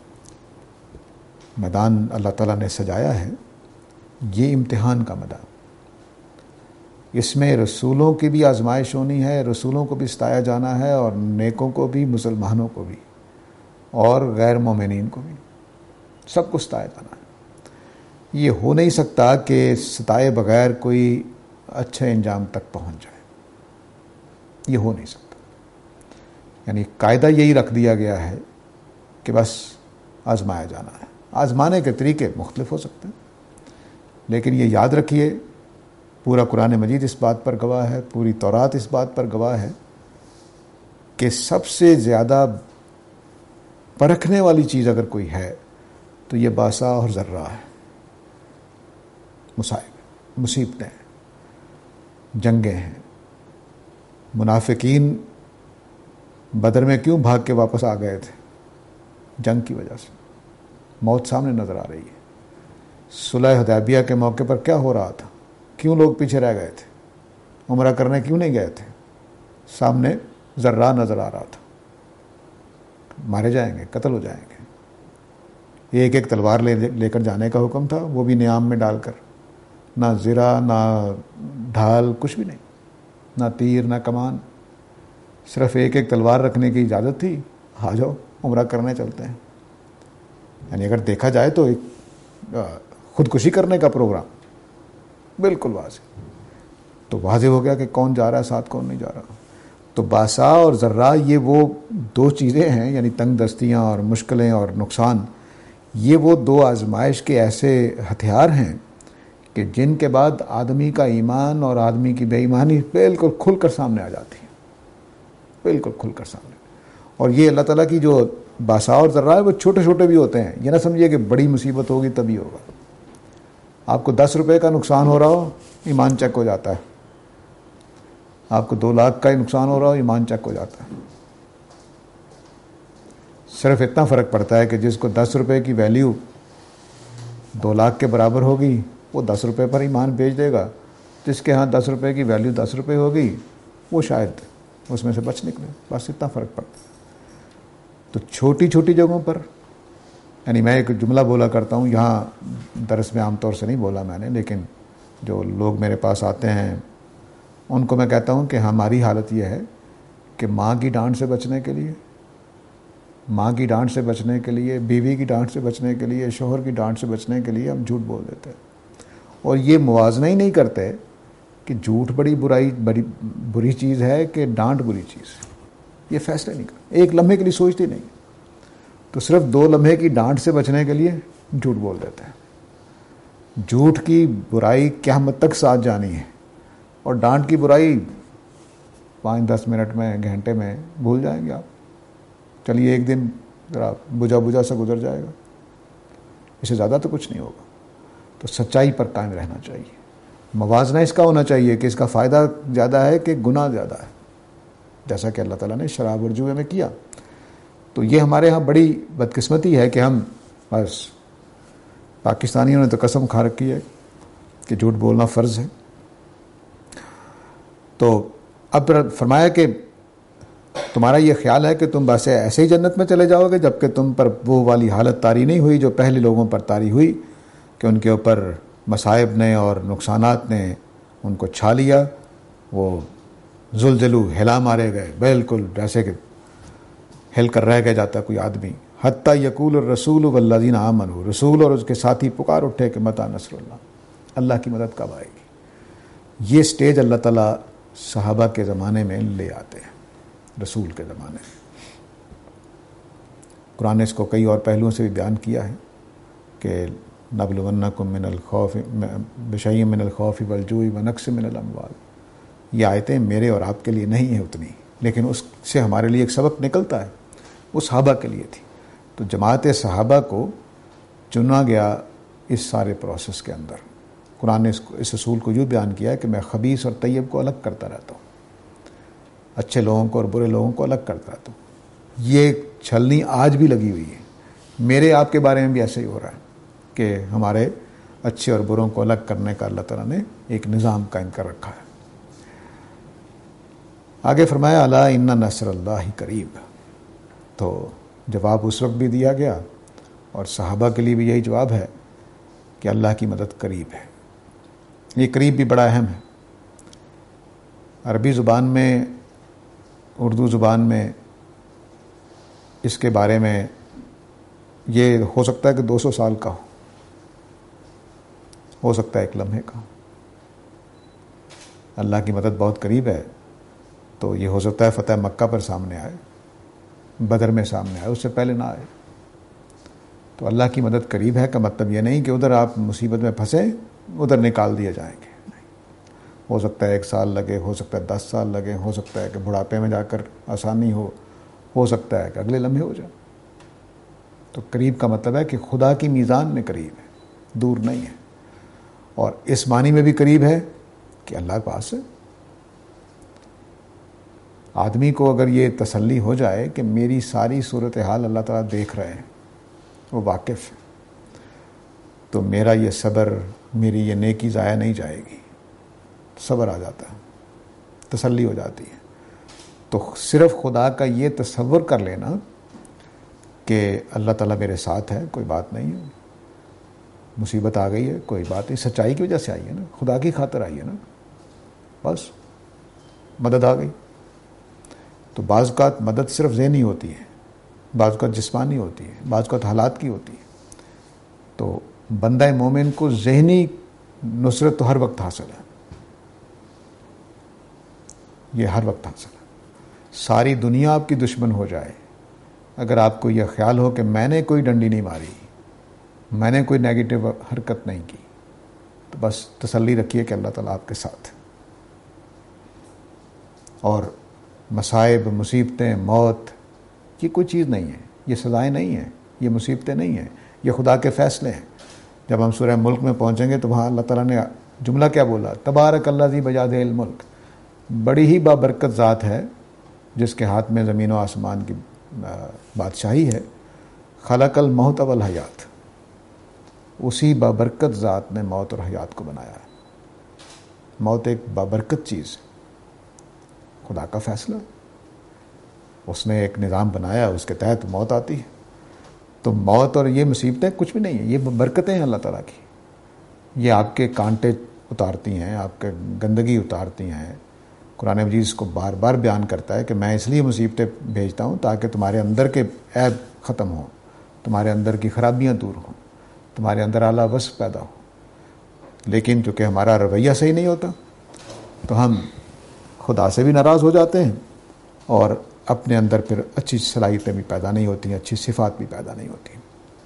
میدان اللہ تعالیٰ نے سجایا ہے، یہ امتحان کا میدان، اس میں رسولوں کی بھی آزمائش ہونی ہے، رسولوں کو بھی ستایا جانا ہے، اور نیکوں کو بھی، مسلمانوں کو بھی، اور غیر مومنین کو بھی، سب کو ستایا جانا ہے۔ یہ ہو نہیں سکتا کہ ستائے بغیر کوئی اچھے انجام تک پہنچ جائے، یہ ہو نہیں سکتا۔ یعنی قاعدہ یہی رکھ دیا گیا ہے کہ بس آزمایا جانا ہے۔ آزمانے کے طریقے مختلف ہو سکتے ہیں، لیکن یہ یاد رکھیے، پورا قرآن مجید اس بات پر گواہ ہے، پوری تورات اس بات پر گواہ ہے کہ سب سے زیادہ پرکھنے والی چیز اگر کوئی ہے تو یہ باسا اور ذرہ ہے، مصائب، مصیبتیں ہیں، جنگیں ہیں۔ منافقین بدر میں کیوں بھاگ کے واپس آ گئے تھے؟ جنگ کی وجہ سے، موت سامنے نظر آ رہی ہے۔ صلح حدیبیہ کے موقع پر کیا ہو رہا تھا؟ کیوں لوگ پیچھے رہ گئے تھے؟ عمرہ کرنے کیوں نہیں گئے تھے؟ سامنے ذرہ نظر آ رہا تھا، مارے جائیں گے، قتل ہو جائیں گے۔ ایک ایک تلوار لے لے کر جانے کا حکم تھا، وہ بھی نیام میں ڈال کر، نہ زرہ، نہ ڈھال، کچھ بھی نہیں، نہ تیر، نہ کمان۔ صرف ایک ایک تلوار رکھنے کی اجازت تھی، آ جاؤ عمرہ کرنے چلتے ہیں. یعنی اگر دیکھا جائے تو ایک خودکشی کرنے کا پروگرام بالکل واضح. تو واضح ہو گیا کہ کون جا رہا ہے ساتھ، کون نہیں جا رہا. تو باسا اور ذرا یہ وہ دو چیزیں ہیں، یعنی تنگ دستیاں اور مشکلیں اور نقصان، یہ وہ دو آزمائش کے ایسے ہتھیار ہیں کہ جن کے بعد آدمی کا ایمان اور آدمی کی بے ایمانی بالکل کھل کر سامنے آ جاتی ہے، بالکل کھل کر سامنے. اور یہ اللہ تعالیٰ کی جو باسا اور ذرا ہے وہ چھوٹے چھوٹے بھی ہوتے ہیں. یہ نہ سمجھیے کہ بڑی مصیبت ہوگی تبھی ہوگا. آپ کو دس روپے کا نقصان ہو رہا ہو، ایمان چیک ہو جاتا ہے. آپ کو دو لاکھ کا ہی نقصان ہو رہا ہو، ایمان چیک ہو جاتا ہے. صرف اتنا فرق پڑتا ہے کہ جس کو دس روپے کی ویلیو دو لاکھ کے برابر ہوگی وہ دس روپے پر ایمان بیچ دے گا. جس کے ہاں دس روپے کی ویلیو دس روپے ہوگی وہ شاید اس میں سے بچ نکلے. بس اتنا فرق پڑتا ہے. تو چھوٹی چھوٹی جگہوں پر، یعنی میں ایک جملہ بولا کرتا ہوں یہاں درس میں، عام طور سے نہیں بولا میں نے، لیکن جو لوگ میرے پاس آتے ہیں ان کو میں کہتا ہوں کہ ہماری حالت یہ ہے کہ ماں کی ڈانٹ سے بچنے کے لیے ماں کی ڈانٹ سے بچنے کے لیے بیوی کی ڈانٹ سے بچنے کے لیے، شوہر کی ڈانٹ سے بچنے کے لیے ہم جھوٹ بول دیتے ہیں. اور یہ موازنہ ہی نہیں کرتے کہ جھوٹ بڑی برائی بڑی بری چیز ہے کہ ڈانٹ بری چیز. یہ فیصلے نہیں کرتے، ایک لمحے کے لیے سوچتے نہیں. تو صرف دو لمحے کی ڈانٹ سے بچنے کے لیے جھوٹ بول دیتے ہیں. جھوٹ کی برائی قیامت تک ساتھ جانی ہے، اور ڈانٹ کی برائی پانچ دس منٹ میں، گھنٹے میں بھول جائیں گے آپ. چلیے ایک دن ذرا بجھا بجھا سا گزر جائے گا، اس سے زیادہ تو کچھ نہیں ہوگا. تو سچائی پر قائم رہنا چاہیے. موازنہ اس کا ہونا چاہیے کہ اس کا فائدہ زیادہ ہے کہ گناہ زیادہ ہے، جیسا کہ اللہ تعالیٰ نے شراب اور جوئے میں کیا. تو یہ ہمارے ہاں بڑی بدقسمتی ہے کہ ہم بس پاکستانیوں نے تو قسم کھا رکھی ہے کہ جھوٹ بولنا فرض ہے. تو اب فرمایا کہ تمہارا یہ خیال ہے کہ تم بس ایسے ہی جنت میں چلے جاؤ گے جبکہ تم پر وہ والی حالت طاری نہیں ہوئی جو پہلے لوگوں پر طاری ہوئی، کہ ان کے اوپر مصائب نے اور نقصانات نے ان کو چھا لیا. وہ زلزلو، ہلا مارے گئے، بالکل جیسے کہ ہل کر رہ گیا جاتا کوئی آدمی. حتیٰ یقول الرسول والذین آمنوا، رسول اور اس کے ساتھی پکار اٹھے کہ متی نصر اللہ، اللہ کی مدد کب آئے گی. یہ سٹیج اللہ تعالیٰ صحابہ کے زمانے میں لے آتے ہیں، رسول کے زمانے میں. قرآن نے اس کو کئی اور پہلوؤں سے بھی بیان کیا ہے کہ نبلونکم من الخوف بشیء من الخوف والجوع ونقص من الاموال. یہ آیتیں میرے اور آپ کے لیے نہیں ہیں اتنی، لیکن اس سے ہمارے لیے ایک سبق نکلتا ہے. وہ صحابہ کے لیے تھی. تو جماعت صحابہ کو چنا گیا اس سارے پروسیس کے اندر. قرآن نے اس کو اس اصول کو یوں بیان کیا ہے کہ میں خبیث اور طیب کو الگ کرتا رہتا ہوں، اچھے لوگوں کو اور برے لوگوں کو الگ کرتا رہتا ہوں. یہ چھلنی آج بھی لگی ہوئی ہے. میرے آپ کے بارے میں بھی ایسے ہی ہو رہا ہے کہ ہمارے اچھے اور بروں کو الگ کرنے کا اللہ تعالیٰ نے ایک نظام قائم کر رکھا ہے. آگے فرمایا الا ان نصر اللہ قریب. تو جواب اس وقت بھی دیا گیا، اور صحابہ کے لیے بھی یہی جواب ہے کہ اللہ کی مدد قریب ہے. یہ قریب بھی بڑا اہم ہے. عربی زبان میں، اردو زبان میں اس کے بارے میں یہ ہو سکتا ہے کہ دو سو سال کا ہو ہو سکتا ہے ایک لمحے کا. اللہ کی مدد بہت قریب ہے، تو یہ ہو سکتا ہے فتح مکہ پر سامنے آئے، بدر میں سامنے آئے، اس سے پہلے نہ آئے. تو اللہ کی مدد قریب ہے کا مطلب یہ نہیں کہ ادھر آپ مصیبت میں پھنسے ادھر نکال دیے جائیں گے. ہو سکتا ہے ایک سال لگے، ہو سکتا ہے دس سال لگے، ہو سکتا ہے کہ بڑھاپے میں جا کر آسانی ہو ہو سکتا ہے کہ اگلے لمحے ہو جائے. تو قریب کا مطلب ہے کہ خدا کی میزان میں قریب ہے، دور نہیں ہے. اور اس معنی میں بھی قریب ہے کہ اللہ کے پاس ہے. آدمی کو اگر یہ تسلی ہو جائے کہ میری ساری صورتحال اللہ تعالیٰ دیکھ رہے ہیں، وہ واقف ہے، تو میرا یہ صبر، میری یہ نیکی ضائع نہیں جائے گی. صبر آ جاتا ہے، تسلی ہو جاتی ہے. تو صرف خدا کا یہ تصور کر لینا کہ اللہ تعالیٰ میرے ساتھ ہے، کوئی بات نہیں ہے، مصیبت آ گئی ہے کوئی بات نہیں، سچائی کی وجہ سے آئی ہے نا، خدا کی خاطر آئی ہے نا، بس مدد آ گئی. تو بعض اوقات مدد صرف ذہنی ہوتی ہے، بعض اوقات جسمانی ہوتی ہے، بعض اوقات حالات کی ہوتی ہے. تو بندہ مومن کو ذہنی نصرت تو ہر وقت حاصل ہے، یہ ہر وقت حاصل ہے. ساری دنیا آپ کی دشمن ہو جائے، اگر آپ کو یہ خیال ہو کہ میں نے کوئی ڈنڈی نہیں ماری، میں نے کوئی نیگیٹو حرکت نہیں کی، تو بس تسلی رکھیے کہ اللہ تعالیٰ آپ کے ساتھ. اور مصائب، مصیبتیں، موت یہ کوئی چیز نہیں ہے، یہ سزائیں نہیں ہیں، یہ مصیبتیں نہیں ہیں، یہ خدا کے فیصلے ہیں. جب ہم سورہ ملک میں پہنچیں گے تو وہاں اللہ تعالیٰ نے جملہ کیا بولا؟ تبارک اللہ ذی بیدہ الملک، بڑی ہی بابرکت ذات ہے جس کے ہاتھ میں زمین و آسمان کی بادشاہی ہے. خلق الموت والحیات، اسی بابرکت ذات نے موت اور حیات کو بنایا ہے. موت ایک بابرکت چیز ہے، خدا کا فیصلہ، اس نے ایک نظام بنایا، اس کے تحت موت آتی ہے. تو موت اور یہ مصیبتیں کچھ بھی نہیں ہیں، یہ برکتیں ہیں اللہ تعالیٰ کی. یہ آپ کے کانٹے اتارتی ہیں، آپ کے گندگی اتارتی ہیں. قرآن مجید اس کو بار بار بیان کرتا ہے کہ میں اس لیے مصیبتیں بھیجتا ہوں تاکہ تمہارے اندر کے عیب ختم ہوں، تمہارے اندر کی خرابیاں دور ہوں، تمہارے اندر اعلیٰ وصف پیدا ہو. لیکن چونکہ ہمارا رویہ صحیح نہیں ہوتا تو ہم خدا سے بھی ناراض ہو جاتے ہیں، اور اپنے اندر پھر اچھی صلاحیتیں بھی پیدا نہیں ہوتی ہیں، اچھی صفات بھی پیدا نہیں ہوتی.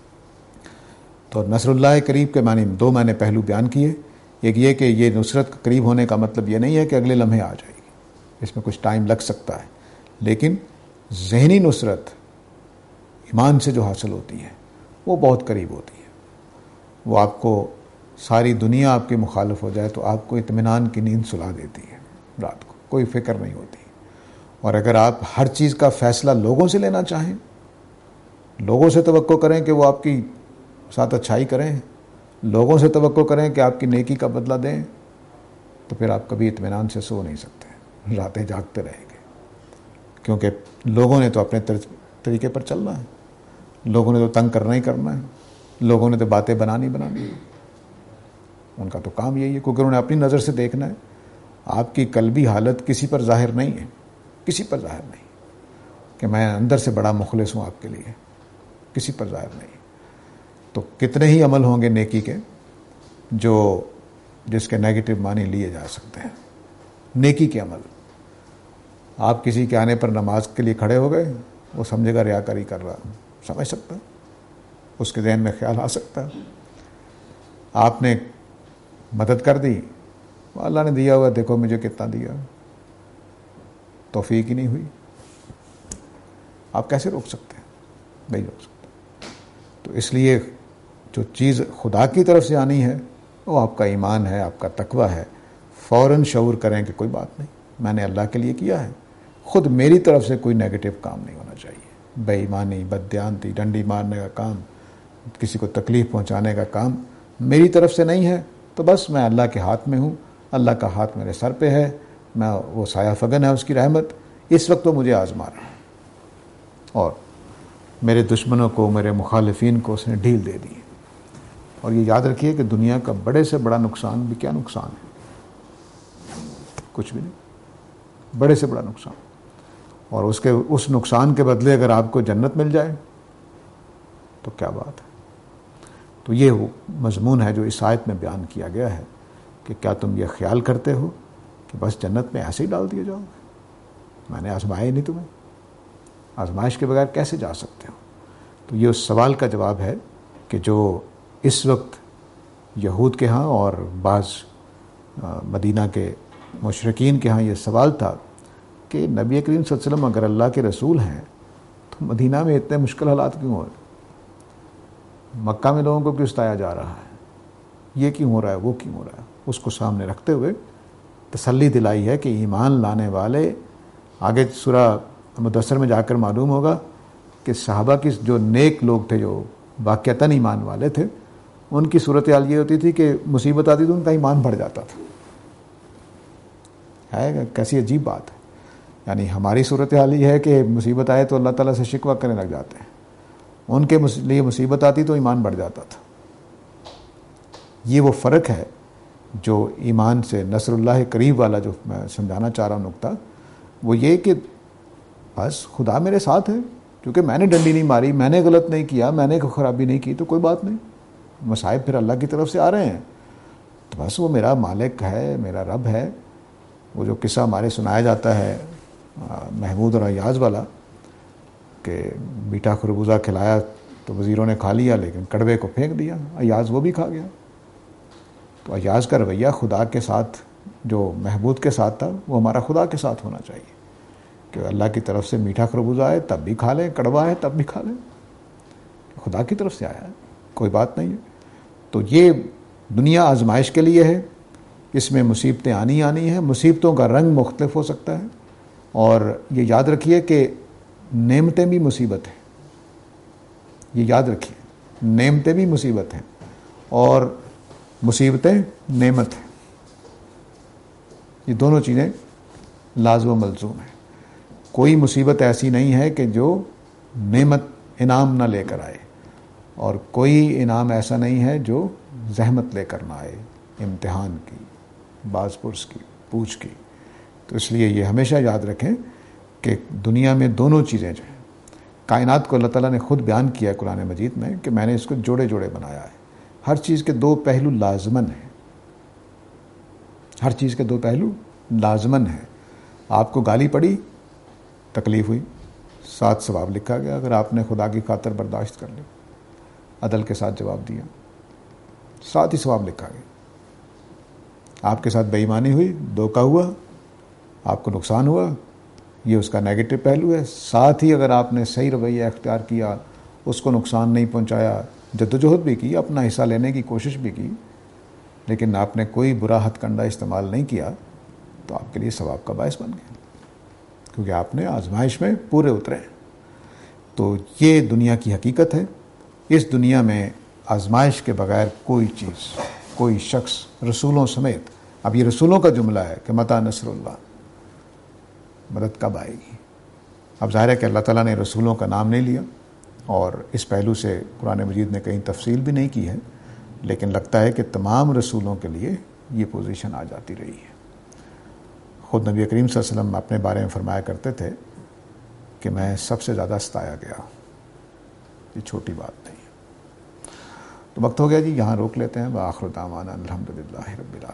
تو نصر اللہ قریب کے معنی دو میں نے پہلو بیان کیے. ایک یہ کہ یہ نصرت قریب ہونے کا مطلب یہ نہیں ہے کہ اگلے لمحے آ جائے گی، اس میں کچھ ٹائم لگ سکتا ہے. لیکن ذہنی نصرت ایمان سے جو حاصل ہوتی ہے وہ بہت قریب ہوتی ہے. وہ آپ کو ساری دنیا آپ کے مخالف ہو جائے تو آپ کو اطمینان کی نیند سلا دیتی ہے، رات کو کوئی فکر نہیں ہوتی. اور اگر آپ ہر چیز کا فیصلہ لوگوں سے لینا چاہیں، لوگوں سے توقع کریں کہ وہ آپ کی ساتھ اچھائی کریں، لوگوں سے توقع کریں کہ آپ کی نیکی کا بدلہ دیں، تو پھر آپ کبھی اطمینان سے سو نہیں سکتے، راتیں جاگتے رہیں گے. کیونکہ لوگوں نے تو اپنے طریقے پر چلنا ہے، لوگوں نے تو تنگ کرنا ہی کرنا ہے، لوگوں نے تو باتیں بنانی بنانی ہے. ان کا تو کام یہی ہے، کیونکہ انہوں نے اپنی نظر سے دیکھنا ہے. آپ کی قلبی حالت کسی پر ظاہر نہیں ہے، کسی پر ظاہر نہیں کہ میں اندر سے بڑا مخلص ہوں آپ کے لیے، کسی پر ظاہر نہیں. تو کتنے ہی عمل ہوں گے نیکی کے جو جس کے نیگیٹو معنی لیے جا سکتے ہیں. نیکی کے عمل، آپ کسی کے آنے پر نماز کے لیے کھڑے ہو گئے، وہ سمجھے گا ریاکاری کر رہا، سمجھ سکتا، اس کے ذہن میں خیال آ سکتا. آپ نے مدد کر دی، اللہ نے دیا ہوا دیکھو مجھے کتنا دیا، توفیق ہی نہیں ہوئی، آپ کیسے روک سکتے ہیں؟ نہیں روک سکتے. تو اس لیے جو چیز خدا کی طرف سے آنی ہے وہ آپ کا ایمان ہے، آپ کا تقوی ہے. فوراً شعور کریں کہ کوئی بات نہیں، میں نے اللہ کے لیے کیا ہے، خود میری طرف سے کوئی نیگیٹو کام نہیں ہونا چاہیے. بے ایمانی، بددیانتی، ڈنڈی مارنے کا کام، کسی کو تکلیف پہنچانے کا کام میری طرف سے نہیں ہے. تو بس میں اللہ کے ہاتھ میں ہوں، اللہ کا ہاتھ میرے سر پہ ہے، میں وہ سایہ فگن ہے اس کی رحمت. اس وقت وہ مجھے آزما رہا ہے، اور میرے دشمنوں کو، میرے مخالفین کو اس نے ڈھیل دے دی. اور یہ یاد رکھیے کہ دنیا کا بڑے سے بڑا نقصان بھی کیا نقصان ہے؟ کچھ بھی نہیں، بڑے سے بڑا نقصان. اور اس کے اس نقصان کے بدلے اگر آپ کو جنت مل جائے تو کیا بات ہے. تو یہ وہ مضمون ہے جو اس آیت میں بیان کیا گیا ہے کہ کیا تم یہ خیال کرتے ہو کہ بس جنت میں ایسے ہی ڈال دیے جاؤ گے؟ میں نے آزمایا ہی نہیں تمہیں، آزمائش کے بغیر کیسے جا سکتے ہو؟ تو یہ اس سوال کا جواب ہے کہ جو اس وقت یہود کے ہاں اور بعض مدینہ کے مشرکین کے ہاں یہ سوال تھا کہ نبی کریم صلی اللہ علیہ وسلم اگر اللہ کے رسول ہیں تو مدینہ میں اتنے مشکل حالات کیوں ہو رہے؟ مکہ میں لوگوں کو کیوں ستایا جا رہا ہے؟ یہ کیوں ہو رہا ہے، وہ کیوں ہو رہا ہے؟ اس کو سامنے رکھتے ہوئے تسلی دلائی ہے کہ ایمان لانے والے، آگے سورہ مدثر میں جا کر معلوم ہوگا کہ صحابہ کی جو نیک لوگ تھے، جو واقعتاً ایمان والے تھے، ان کی صورتحال یہ ہوتی تھی کہ مصیبت آتی تو ان کا ایمان بڑھ جاتا تھا. ہے کیسی عجیب بات ہے. یعنی ہماری صورتحال یہ ہے کہ مصیبت آئے تو اللہ تعالیٰ سے شکوہ کرنے لگ جاتے ہیں، ان کے لیے مصیبت آتی تو ایمان بڑھ جاتا تھا. یہ وہ فرق ہے جو ایمان سے نصر اللہ قریب والا جو میں سمجھانا چاہ رہا ہوں نقطہ، وہ یہ کہ بس خدا میرے ساتھ ہے، کیونکہ میں نے ڈنڈی نہیں ماری، میں نے غلط نہیں کیا، میں نے کوئی خرابی نہیں کی، تو کوئی بات نہیں، مصائب پھر اللہ کی طرف سے آ رہے ہیں، تو بس وہ میرا مالک ہے، میرا رب ہے۔ وہ جو قصہ ہمارے سنایا جاتا ہے محمود اور ایاز والا، کہ میٹھا خربوزہ کھلایا تو وزیروں نے کھا لیا لیکن کڑوے کو پھینک دیا، ایاز وہ بھی کھا گیا۔ تو ایاز کا رویہ خدا کے ساتھ جو محمود کے ساتھ تھا وہ ہمارا خدا کے ساتھ ہونا چاہیے، کہ اللہ کی طرف سے میٹھا خربوزہ آئے تب بھی کھا لیں، کڑوا ہے تب بھی کھا لیں، خدا کی طرف سے آیا ہے، کوئی بات نہیں ہے۔ تو یہ دنیا آزمائش کے لیے ہے، اس میں مصیبتیں آنی آنی ہیں، مصیبتوں کا رنگ مختلف ہو سکتا ہے، اور یہ یاد رکھیے کہ نعمتیں بھی مصیبت ہیں، یہ یاد رکھیے، نعمتیں بھی مصیبت ہیں اور مصیبتیں نعمت ہیں، یہ دونوں چیزیں لازم و ملزوم ہیں۔ کوئی مصیبت ایسی نہیں ہے کہ جو نعمت انعام نہ لے کر آئے، اور کوئی انعام ایسا نہیں ہے جو زحمت لے کر نہ آئے، امتحان کی، باز پرس کی، پوچھ کی۔ تو اس لیے یہ ہمیشہ یاد رکھیں کہ دنیا میں دونوں چیزیں جو ہیں، کائنات کو اللہ تعالیٰ نے خود بیان کیا ہے قرآن مجید میں کہ میں نے اس کو جوڑے جوڑے بنایا ہے، ہر چیز کے دو پہلو لازمن ہیں، ہر چیز کے دو پہلو لازمن ہیں۔ آپ کو گالی پڑی، تکلیف ہوئی، ساتھ ثواب لکھا گیا، اگر آپ نے خدا کی خاطر برداشت کر لی، عدل کے ساتھ جواب دیا، ساتھ ہی ثواب لکھا گیا۔ آپ کے ساتھ بے ایمانی ہوئی، دھوکہ ہوا، آپ کو نقصان ہوا، یہ اس کا نیگیٹو پہلو ہے، ساتھ ہی اگر آپ نے صحیح رویہ اختیار کیا، اس کو نقصان نہیں پہنچایا، جدوجہد بھی کی، اپنا حصہ لینے کی کوشش بھی کی، لیکن آپ نے کوئی برا ہتھ کنڈا استعمال نہیں کیا، تو آپ کے لیے ثواب کا باعث بن گیا، کیونکہ آپ نے آزمائش میں پورے اترے۔ تو یہ دنیا کی حقیقت ہے۔ اس دنیا میں آزمائش کے بغیر کوئی چیز، کوئی شخص، رسولوں سمیت، اب یہ رسولوں کا جملہ ہے کہ متی نصر اللہ، مدد کب آئے گی؟ اب ظاہر ہے کہ اللہ تعالیٰ نے رسولوں کا نام نہیں لیا، اور اس پہلو سے قرآن مجید نے کہیں تفصیل بھی نہیں کی ہے، لیکن لگتا ہے کہ تمام رسولوں کے لیے یہ پوزیشن آ جاتی رہی ہے۔ خود نبی کریم صلی اللہ علیہ وسلم اپنے بارے میں فرمایا کرتے تھے کہ میں سب سے زیادہ ستایا گیا، یہ چھوٹی بات نہیں ہے۔ تو وقت ہو گیا جی، یہاں روک لیتے ہیں۔ وآخر دعوانا الحمدللہ رب العالمین۔